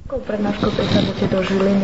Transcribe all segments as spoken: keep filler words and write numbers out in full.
Jakou přednášku přicházíte do Žiliny?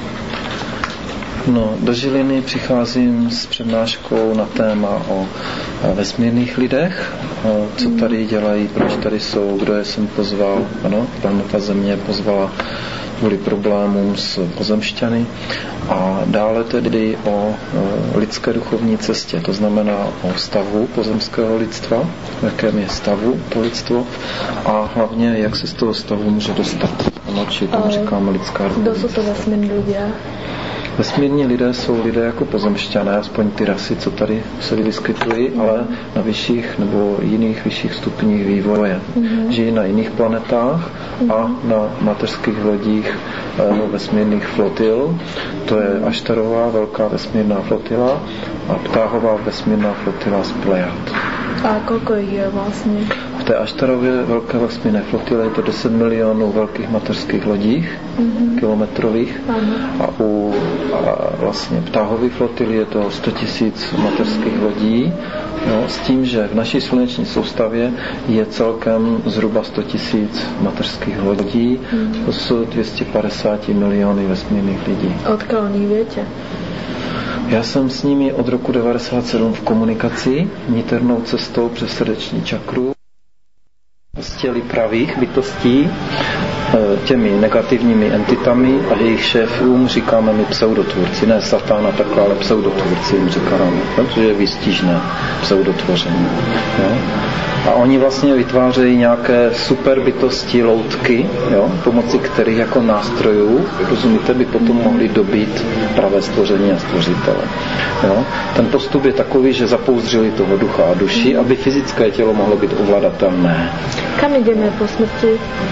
No, do Žiliny přicházím s přednáškou na téma o vesmírných lidech, co tady dělají, proč tady jsou, kdo je sem pozval. Ano, planeta Země pozvala kvůli problémům s pozemšťany. A dále tedy o lidské duchovní cestě, to znamená o stavu pozemského lidstva, v jakém je stavu to lidstvo a hlavně, jak se z toho stavu může dostat. Ano, či tomu říkáme lidská duchovní. Kdo jsou to vesmírní lidé? Vesmírní lidé jsou lidé jako pozemšťané, aspoň ty rasy, co tady se vyskytují, ale na vyšších nebo jiných vyšších stupních vývoje. Mm-hmm. Žijí na jiných planetách a na mateřských lodích no, vesmírných flotil. To je Aštarová velká vesmírná flotila a Ptáhová vesmírná flotila z Plejad. A kolko jich je vlastně? V té Aštarově velké vesmírné flotile je to deset milionů velkých mateřských lodích, mm-hmm. kilometrových. Ano. A u a vlastně Ptáhové flotily je to sto tisíc mateřských lodí, no, s tím, že v naší sluneční soustavě je celkem zhruba sto tisíc mateřských lodí, mm-hmm. to jsou dvě stě padesát miliony vesmírných lidí. Odkud oni větě? Já jsem s nimi od roku devadesát sedm v komunikaci, niternou cestou přes srdeční čakru, z těly pravých bytostí, těmi negativními entitami a jejich šéfům říkáme my pseudotvůrci, ne satána takhle, ale pseudotvůrci jim říkáme, protože je výstižné pseudotvoření. Jo? A oni vlastně vytvářejí nějaké super bytosti, loutky, jo? Pomocí kterých jako nástrojů, rozumíte, by potom mohli dobít pravé stvoření a stvořitele. Jo? Ten postup je takový, že zapouzřili toho ducha a duši, aby fyzické tělo mohlo být ovladatelné. Kam jdeme po smrti?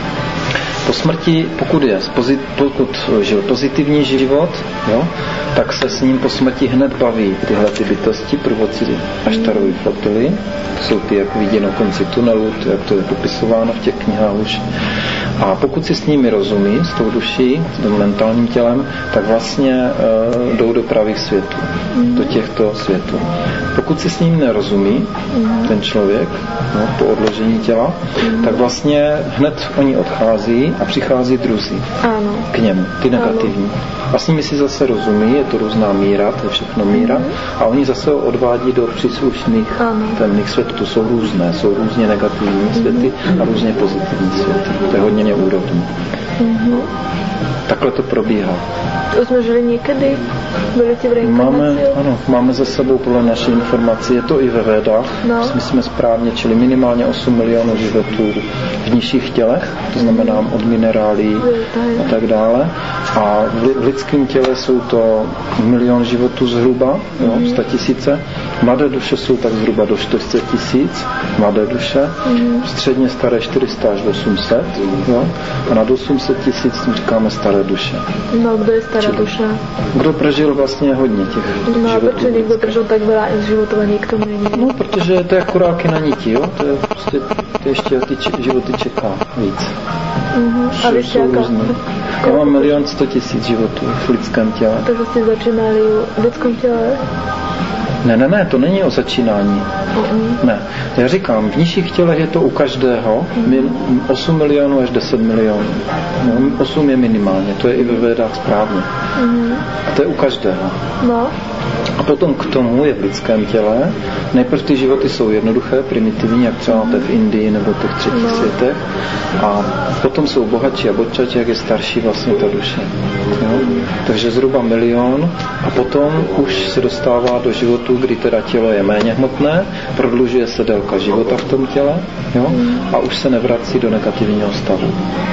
Po smrti, pokud, je, pokud žil pozitivní život, jo, tak se s ním po smrti hned baví tyhle ty bytosti, průvodci Aštarovy flotily. To jsou ty, jak vidí na konci tunelu, to, jak to je popisováno v těch knihách už. A pokud si s nimi rozumí, s tou duší, s tím mentálním tělem, tak vlastně e, jdou do pravých světů, mm. do těchto světů. Pokud si s ním nerozumí, mm. ten člověk, no, po odložení těla, mm. tak vlastně hned oni odchází a přichází druzí ano. k němu, ty negativní. A s nimi si zase rozumí, je to různá míra, to je všechno míra, mm. a oni zase ho odvádí do příslušných ano. temných světů. To jsou různé, jsou různě negativní mm. světy a různě pozitivní světy. To je hodně úrovní. Mm-hmm. Takhle to probíhá. To jsme žili někdy? Byli ti v reinkarnaci? Máme, ano, máme za sebou podle naší informací, je to i ve Védách, no. My jsme správně, čili minimálně osm milionů životů v nižších tělech, to znamená od minerálí a tak dále. A v lidském těle jsou to milion životů zhruba, mm-hmm. sto tisíce. Mladé duše jsou tak zhruba do čtyři sta tisíc, mladé duše, mm-hmm. středně staré čtyři sta až osm set, jo? A nad osm set tisíc říkáme staré duše. No, kdo je stará duše? Kdo prožil vlastně hodně těch no, životů. No, protože někdo prožil tak veľa životů a někdo není. No, protože to je kuráky na niti, jo? To je prostě, to ještě ty č- životy čeká víc. Mm-hmm. A vy jste jaká? Já mám milion sto tisíc životů v lidském těle. Takže jste začínali v lidském těle? Ne, ne, ne, to není o začínání. Mm-mm. Ne, já říkám, v nižších tělech je to u každého mm. osm milionů až deset milionů. No, osm je minimálně, to je i ve Védách správně. Mm. A to je u každého. No. A potom k tomu je v lidském těle. Nejprve ty životy jsou jednoduché, primitivní, jak třeba máte v Indii nebo těch třetích no. světech. A potom jsou bohatší a bohatší, jak je starší vlastně ta duše. Jo? Takže zhruba milion a potom už se dostává do životu, kdy teda tělo je méně hmotné, prodlužuje se délka života v tom těle, jo? A už se nevrací do negativního stavu.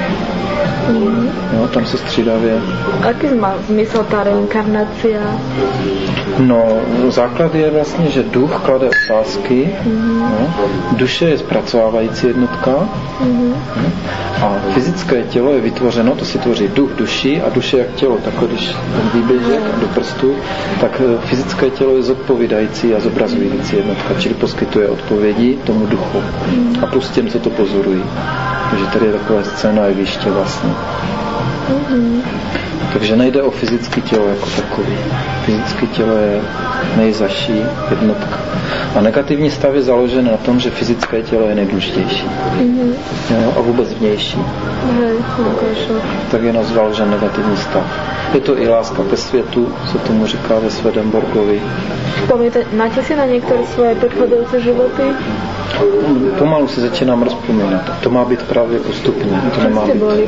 Mm. Jo, tam se střídavě. Aký má zmysl ta reinkarnácia? No, základ je vlastně, že duch klade otázky, mm. no, duše je zpracovávající jednotka mm. a fyzické tělo je vytvořeno, to si tvoří duch duši a duše jak tělo, tak když ten výběžek do prstu, tak fyzické tělo je zodpovídající a zobrazující jednotka, čili poskytuje odpovědi tomu duchu mm. a plus těm, co to pozorují. Takže tady je takové scéna jeviště vlastně. Mm-hmm. Takže nejde o fyzické tělo jako takové. Fyzické tělo je nejzaší jednotka. A negativní stav je založen na tom, že fyzické tělo je nejdůležitější. Mm-hmm. Jo, a vůbec vnější. Hej, tak je nazval, že negativní stav. Je to i láska ke světu, se tomu říká ve Swedenborgovi. Máte si na některé svoje předcházející životy? Pomalu si začínám rozpomínat. To má být právě postupně. To nemá být. Byli,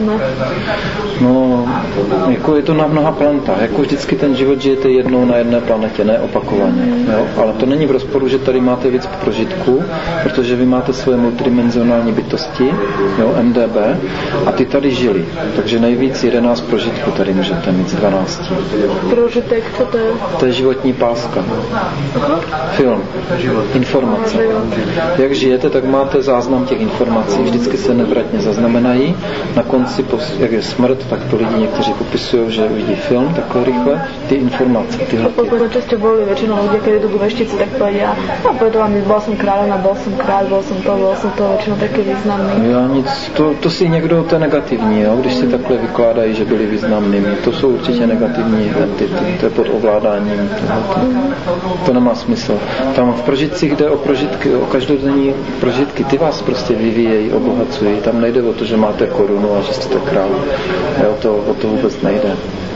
no, jako je to na mnoha planetách. Jako vždycky ten život žijete jednou na jedné planetě, ne opakovaně. Mm. Jo? Ale to není v rozporu, že tady máte víc prožitků, protože vy máte svoje multidimenzionální bytosti, jo, M D B, a ty tady žili. Takže nejvíc jedenáct prožitků tady můžete mít z dvanácti. Prožitek, co to je? To je životní páska. Aha. Film. Informace. Jak žijete, tak máte záznam těch informací, vždycky se nevratně zaznamenají. Na konci, jak je smrt, tak to lidi někteří popisují, že vidí film takhle rychle, ty informace, tyhle. Pokud často boli většinou lidé, kteří jdou k veštici, tak povedia, no povedala mi, bol som kráľom, bol som kráľ, bol som to, bol som to, většinou taky významný. Já nic, to, to si někdo, to je negativní, jo? Když si takhle vykládají, že byli významnými. To jsou určitě negativní entity, to je pod ovládáním. Mm. To nemá smysl. Tam v prožitcích jde o prožitky, o každodenní prožitky, ty vás prostě vyvíjejí, obohacují. Tam nejde o to, že máte korunu a že jste král. Jo, to, o to vůbec nejde.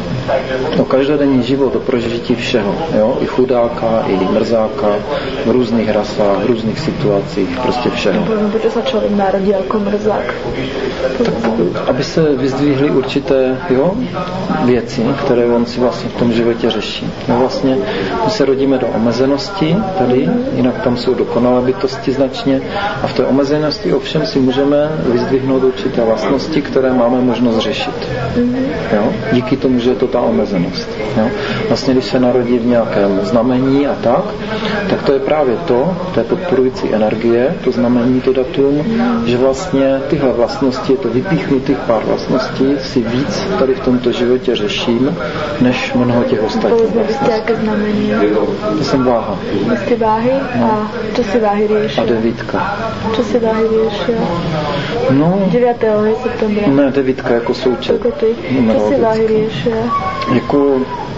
O každodenní život, o prožití všeho, jo? I chudáka, i mrzáka, v různých rasách, v různých situacích, prostě všeho. Proč se člověk narodí jako mrzák? Tak, aby se vyzdvihly určité, jo, věci, které on si vlastně v tom životě řeší. No vlastně, my se rodíme do omezenosti tady, jinak tam jsou dokonalé bytosti značně, a v té omezenosti ovšem si můžeme vyzdvihnout určité vlastnosti, které máme možnost řešit. Jo? Díky tomu, že je to ta omezenost. Jo? Vlastně, když se narodí v nějakém znamení a tak, tak to je právě to, to je podporující energie, to znamení, to datum, že vlastně tyhle vlastnosti, je to vypíchnutých pár vlastností, si víc tady v tomto životě řeším, než mnoho těch ostatních vlastností. Jaké znamení? To jsem váha. Jste váhy? No. A co si váhy řeší? A devítka. Co si váhy řeší? No. devátého septembra. Ne, devítka jako součet. Jako ty. Co si váhy řeší? Jako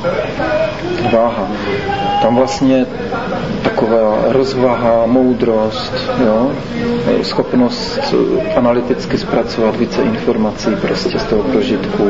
váha. Tam vlastně taková rozvaha, moudrost, jo? Schopnost analyticky zpracovat více informací prostě z toho prožitku,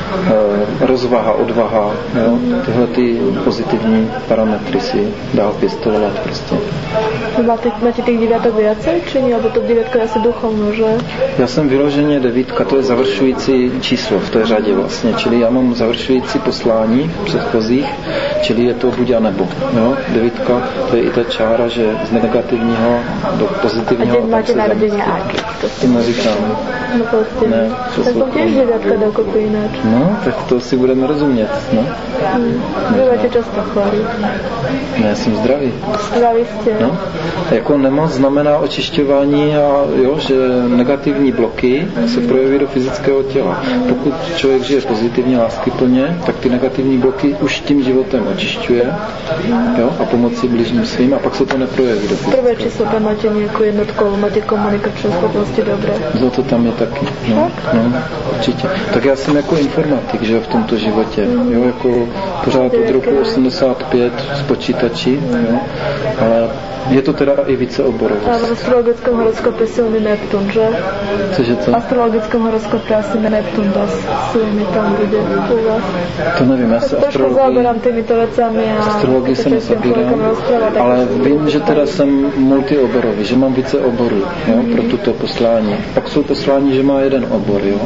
rozvaha, odvaha, jo? Tyhle ty pozitivní parametry si dál pěstovat prostě. Máte, máte těch devítek viacej, či nie? Alebo to devítka je asi duchovno, že? Já jsem vyloženě devítka, to je završující číslo v té řadě vlastně, čili já mám završující poslání v předchozích, čili je to buď a nebo. Jo? Devítka, to je i ta čára, že z negativního do pozitivního. A teď máte narodení Aky. To neříkám. No prostě. Ne, tak to těž devítka dokopy jinak. No, tak to si budeme rozumět, no. Hmm. Vy máte často chorý. Ne, jsem zdravý. Zdravý jste. No. Jako nemoc znamená očišťování a jo, že negativní bloky se projeví do fyzického těla. Pokud člověk žije pozitivně, láskyplně, tak ty negativní bloky už tím životem očišťuje, jo, a pomocí bližním svým, a pak se to neprojeví do fyzického. Prvé číslo tam máte nějakou jednotkou, máte komunikační schopnosti dobré. Za to tam je taky. No, no, určitě. Tak já jsem jako informatik, že jo, v tomto životě. Jo, jako pořád od roku osmdesát pět z počítačí, jo, ale je to teda i více oborovost. A v astrologickém horoskopě silný Neptun, že? Cože to? V astrologickém horoskopě asi Neptun dost silný tam bude u vás. To nevím, já se trošku astrologii... zaoberám těmito věcami a... Astrologii se nezabírám, ale vím, že teda jsem multioborový, že mám více oborů, jo, pro tuto poslání. Pak jsou poslání, že má jeden obor, jo.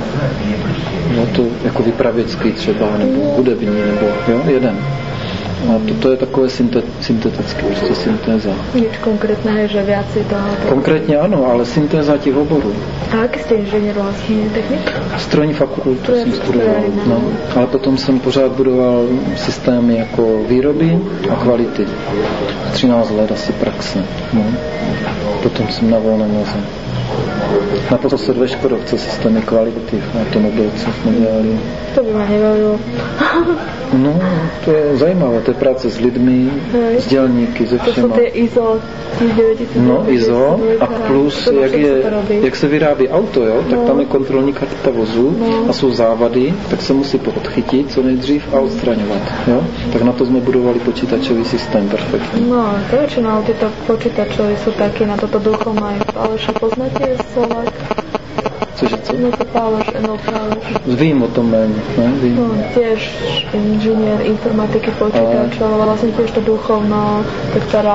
Jo, to jako vypravěcký třeba, nebo hudební, nebo jo, jeden. A to, to je takové syntet, syntetické, prostě syntéza. Nic konkrétného, že viacej toho... Konkrétně ano, ale syntéza těch oborů. A jaký jste inženýr vlastně, technik? Strojní fakultu jsem studoval, no. Ale potom jsem pořád budoval systémy jako výroby a kvality. třináct let asi praxe. No. Potom jsem na volném noze. Naposled ve Škodovce systémy kvality v automobilce jsme dělali. To by mě nebavilo. No, to je zajímavé, to je práce s lidmi, hej. S dělníky, se všema. To jsou ty I S O devět tisíc. No, I S O a plus, jak, je, jak se vyrábí auto, jo, tak no. Tam je kontrolní karta vozu no. A jsou závady, tak se musí podchytit co nejdřív a odstraňovat, jo. Tak na to jsme budovali počítačový systém perfektní. No, to většinou tyto počítačové jsou taky, na toto ducho mají. Ale že poznáte Slovak? Cože co? No to Pálež, Emil Pálež. Vím o tom méně, ne? Vím. No, tiež inžinier informatiky počítačov, ale vlastne tiež to duchovno, tak teda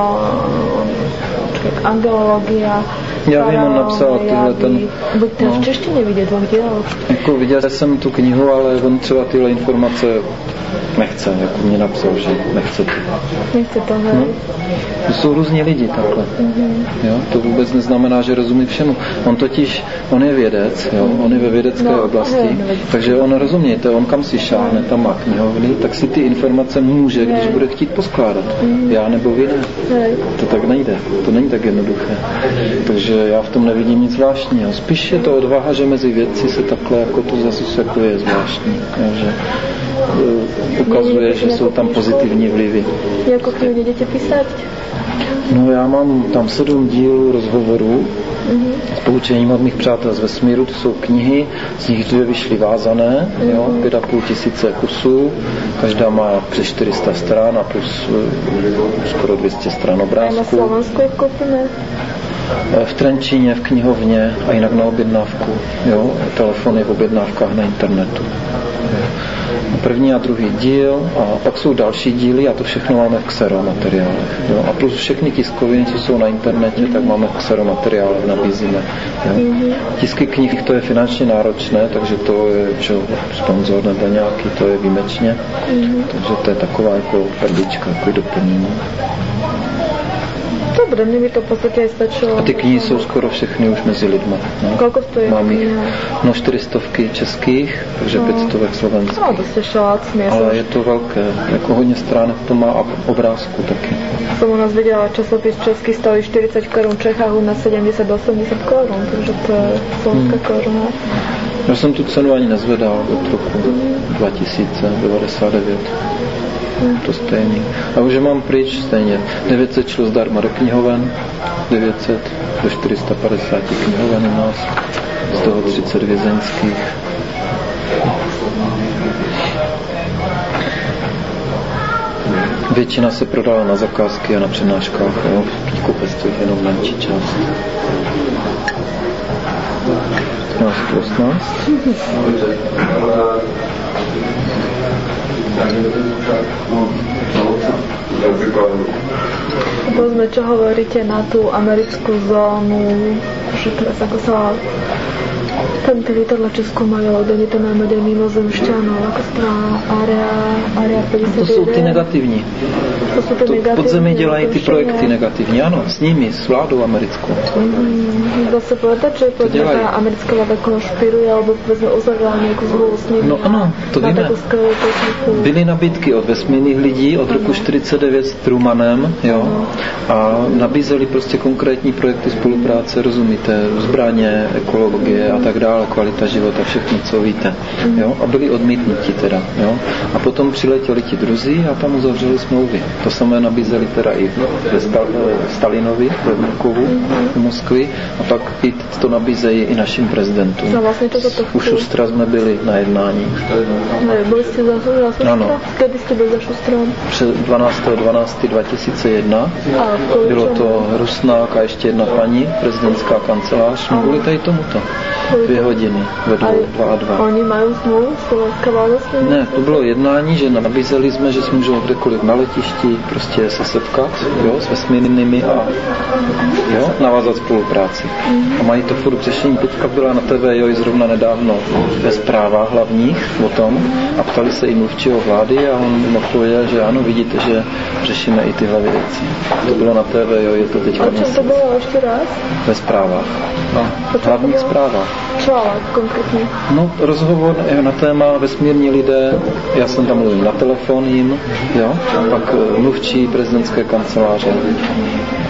angelológia. Já vím, on napsal tyhle ten... Buď to v češtině vidět, dvou děl. Jako viděl jsem tu knihu, ale on třeba tyhle informace nechce, jako mě napsal, že nechce to. Nechce to, hej. No. To jsou různí lidi takhle. Mm-hmm. Jo? To vůbec neznamená, že rozumí všemu. On totiž, on je vědec, jo? On je ve vědecké no, oblasti, hej, takže on rozumíte, on kam si šáhne, tam má knihovny, tak si ty informace může, hej. Když bude chtít poskládat. Mm-hmm. Já nebo vy ne. Hej. To tak nejde, to není tak jednoduché. Takže já v tom nevidím nic zvláštního. Spíš je to odvaha, že mezi vědci se takhle jako to zase jako je zvláštní. Jo? Že ukazuje, že jsou tam pozitivní vlivy. Jako knihy děti písat? No já mám tam sedm dílů rozhovorů mm-hmm. s poučením od mých přátel z vesmíru, to jsou knihy, z nich dvě vyšly vázané, mm-hmm. jo, pět a půl tisíce kusů, každá má přes čtyři sta stran a plus uh, skoro dvě stě stran obrázků. A na Slovensku je koupíme? V Trenčíně, v knihovně a jinak na objednávku, jo, telefony v objednávkách na internetu. První a druhý díl a pak jsou další díly a to všechno máme v xeromateriálech. Jo? A plus všechny tiskoviny, co jsou na internetě, tak máme v xeromateriálech, nabízíme. Jo? Tisky knih, to je finančně náročné, takže to je čo, sponzor nebo nějaký, to je výjimečně. Takže to je taková jako perlička, jako doplnění. Dobre, mne by to v podstate aj stačilo. A ty knihy sú skoro všechny už mezi lidma. No. Koľko stojí? Mám ich, no čtyřistovky českých, takže no. pětstovek slovenských. No, to ste šalácný. Ale je to veľké, jako hodně stránek to má a obrázku taky. Som u nás videla, časopis český stojí štyridsať korún, v Čechách u nás sedemdesiat osemdesiat korún, takže to je slovenská hmm. koruna. Já jsem tu cenu ani nezvedal od roku dva tisíce devadesát devět. To stejný. A už mám pryč stejně. devět set šlo zdarma do knihoven, devět set do čtyři sta padesát knihoven u nás, z toho třicet vězeňských. Většina se prodala na zakázky a na přednáškách, jo, v knihkupectví jenom menší část. čtrnáct osmnáct Povedzme, čo hovoríte na tú americkú zónu, že teraz ako sa tam tie lietadla čo skúmajú, oni tam máme aj mimozemšťanov, ako strana Area, Area päťdesiatjeden. To jsou ty negativní. To jsou ty to negativní. Podzemí dělají ty projekty negativní, ano, s nimi, s vládou americkou. Mm, dá se povedať, že povedzme, tá americká vláda konšpiruje, alebo povedzme uzavrela nejakú zmluvu s nimi. No ano, to víme. Byly nabídky od vesmírných lidí od roku čtyřicet devět s Trumanem, jo, a nabízeli prostě konkrétní projekty spolupráce, rozumíte, zbraně, ekologie a tak dále, kvalita života, všechno, co víte, jo, a byli odmítnuti teda, jo, a potom přiletěli ti druzí a tam uzavřeli smlouvy. To samé nabízeli teda i ve Stalinovi, ve Mrkovu, v Moskvy, a pak i to nabízejí i našim prezidentům. No, vlastně to to U Šustra jsme byli na jednání. No, byli jste za, za Šustra? Ano. Kdy jste byli za Šustra? Před dvanáctého prosince dva tisíce jedna. Bylo to Rusnák a ještě jedna paní, prezidentská kancelář. No, byli tady tomuto. Dvě hodiny ve dvou, dva a dva. Oni mají smlouvu? Slovenská vláda s nimi? Ne, to bylo jednání, že nabízeli jsme, že jsme můžou kdekoliv na letišti prostě se setkat, jo, s vesmírnými a jo, navázat spolupráci. Mm-hmm. A mají to furt řešení. Teďka byla na T V, jo, i zrovna nedávno ve zprávách hlavních o tom a ptali se i mluvčího vlády a on odpověděl, že ano, vidíte, že řešíme i tyhle věci. To bylo na T V, jo, je to teďka měsíc. A co to bylo ještě raz? Ve zprávách. No, v hlavních zprávách. Co ale konkrétně? No, rozhovor na téma vesmírní lidé, já jsem tam mluvil na telefon jim, jo, pak mluvčí prezidentské kanceláře.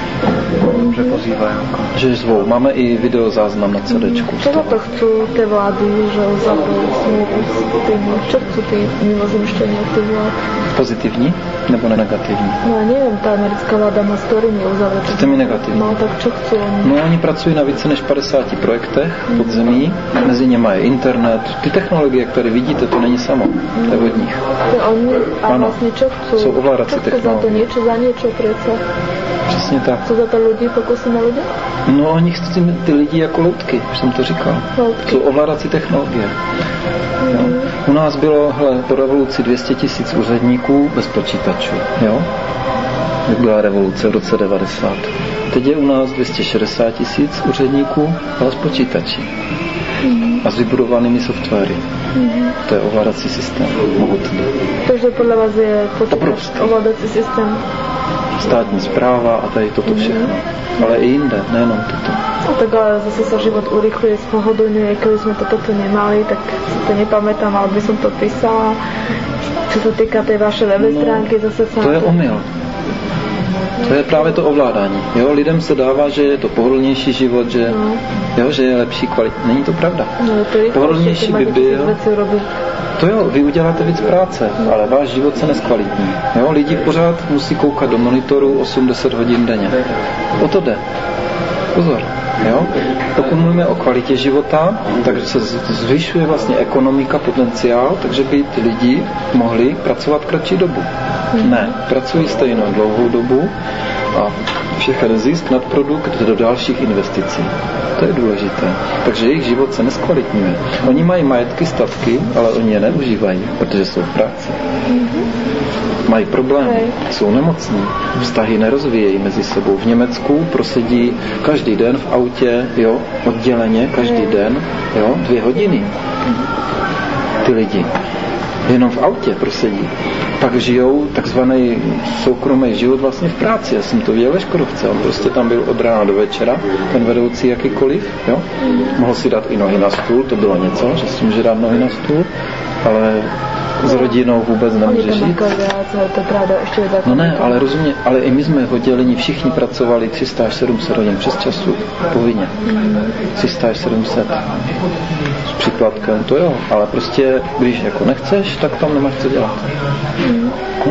že pozývajú. Že zvou. Máme i videozáznam na CDčku. Čo za to chcú tie vlády, že uzavrú smluvu s tými? Čo chcú tí mimozemšťania od tých vlád? Pozitivní nebo negativní? No neviem, tá americká vláda má s ktorými uzavrieť. To je negativní. No tak čo chcú oni? No oni pracují na více než padesáti projektech pod zemí. Mezi něma je internet. Ty technologie, které vidíte, to není samo. To je od nich. To oni a ano. vlastne čo chcú? Sú ovládací technológie. Za to niečo, za niečo predsa. Přesně tak. Co za to lidi, pokusy na lidi? No oni chci ty lidi jako loutky, už jsem to říkal. Loutky. Jsou ovládací technologie. Mm-hmm. U nás bylo, hele, po revoluci dvě stě tisíc úředníků bez počítačů, jo? Jak byla revoluce v roce devadesát. Teď je u nás dvě stě šedesát tisíc úředníků, ale s počítači. Mm-hmm. A s vybudovanými softwary. Mm-hmm. To je ovládací systém, mohutný. Takže podle vás je počítač ovládací systém? Státní správa a tady toto všechno. Mm-hmm. Ale i jinde, nejenom toto. No tak ale zase sa život urychluje, spohodlňuje, keby sme toto tu nemali, tak si to nepamätám, ale by som to písala. Čo sa týka tej vašej webové stránky, zase sa... To je omyl. To je právě to ovládání. Jo, lidem se dává, že je to pohodlnější život, že, no. jo, že je lepší kvalita. Není to pravda. No, to je pohodlnější by byl. To jo, vy uděláte víc práce, no. ale váš život se neskvalitní. Jo, lidi pořád musí koukat do monitoru osm deset hodin denně. O to jde. Pozor. Jo? Pokud mluvíme o kvalitě života, takže se zvyšuje vlastně ekonomika, potenciál, takže by ty lidi mohli pracovat kratší dobu. Ne, pracují stejnou dlouhou dobu a všechen zisk nad produkt do dalších investicí. To je důležité. Takže jejich život se neskvalitňuje. Oni mají majetky, statky, ale oni je neužívají, protože jsou v práci. Mají problémy, jsou nemocní, vztahy nerozvíjejí mezi sebou. V Německu prosedí každý den v autě, jo, odděleně, každý den, jo, dvě hodiny. Ty lidi. Jenom v autě prosedí. Pak žijou takzvaný soukromý život vlastně v práci. Já jsem to viděl ve Škodovce. On prostě tam byl od rána do večera, ten vedoucí jakýkoliv, jo. Mohl si dát i nohy na stůl, to bylo něco, že si může dát nohy na stůl, ale s rodinou vůbec nemůže žít. No ne, ale rozumně, ale i my jsme v oddělení všichni pracovali tři sta až sedm set hodin přes času, povinně. tři sta až sedm set s příplatkem, to jo, ale prostě, když jako nechceš, tak tam nemáš co dělat. No?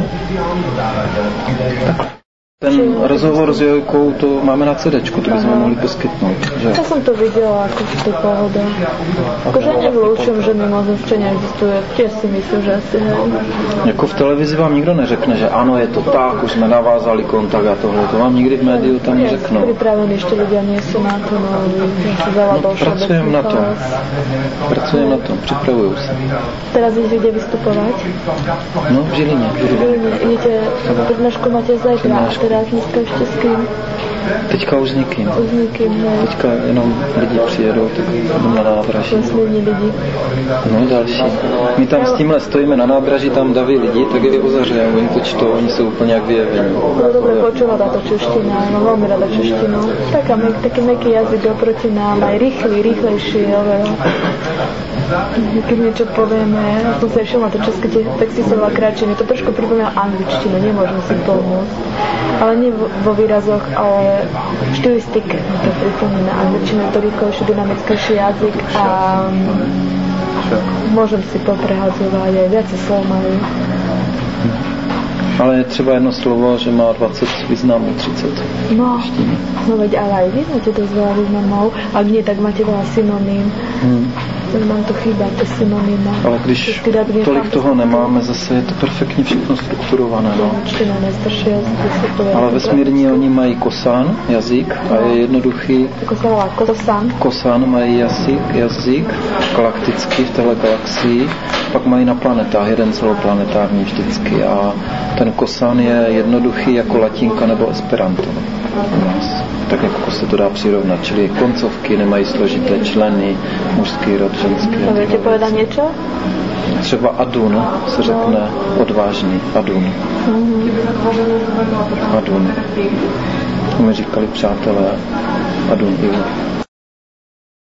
Takhle. Ten rozhovor s Jojkou, to máme na CDčku, to bychom mohli poskytnout. Že? Ja som to videla, ako v tej pohode. Akože nevylúčujem, že mimozemšťania existuje. Tiež si myslím, že asi hej. Jako v televizi vám nikdo neřekne, že ano, je to tak, už jsme navázali kontakt a tohle. To vám nikdy v médiu tam neřeknou. Pripravení ešte ľudia nie sú na to, no, si veľa no pracujem na tom. Pracujem na tom, připravuju se. Teraz idete kde vystupovať? No, v Žilině. V Žilině. Idete, prednášku máte zajtra. Teraz dneska ještě s kým? Teďka už s nikým. Už s nikým, ne. Teďka jenom lidi přijedou, tak jdem na nádraží. Poslední lidi. No další. My tam s tímhle stojíme na nádraží, tam daví lidi, tak je ozařejeme, oni to čtou, oni jsou úplně jak vyjevení. No dobre, počúva táto čeština, no veľmi rada češtinu. Taká, taký meký jazyk oproti nám, aj rýchly, rýchlejší, oveľa. Keď niečo povieme, ja som sa všimla, to české texty sú veľa kratšie, mi to trošku pripomínalo angličtinu, nemôžem si pomôcť. Ale nie vo výrazoch, ale štilistik mi to pripomína angličtinu, je to rýchlejší, dynamickejší jazyk a môžem si poprehadzovať, aj viac slov majú. Ale je třeba jedno slovo, že má dvacet významů, třicet. No, no veď, ale aj vy máte dosť veľa významov, ak nie, tak máte veľa synonym. Hmm. Nám to chýba, ty synonyma. Ale když tolik toho nemáme, zase je to perfektně všechno strukturované. No. Ale vesmírní oni mají kosán, jazyk, a je jednoduchý. Kosán. Kosán mají jazyk, jazyk galaktický v téhle galaxii. Pak mají na planetách jeden celoplanetární vždycky. A ten kosán je jednoduchý jako latinka nebo esperanto u nás. Tak jako se to dá přirovnat, čili koncovky nemají složité členy, mužský rod, ženský rod. Můžete povedat něco? Třeba Adun se řekne odvážný, Adun. Mm-hmm. Adun. To mi říkali přátelé, Adun Ilu.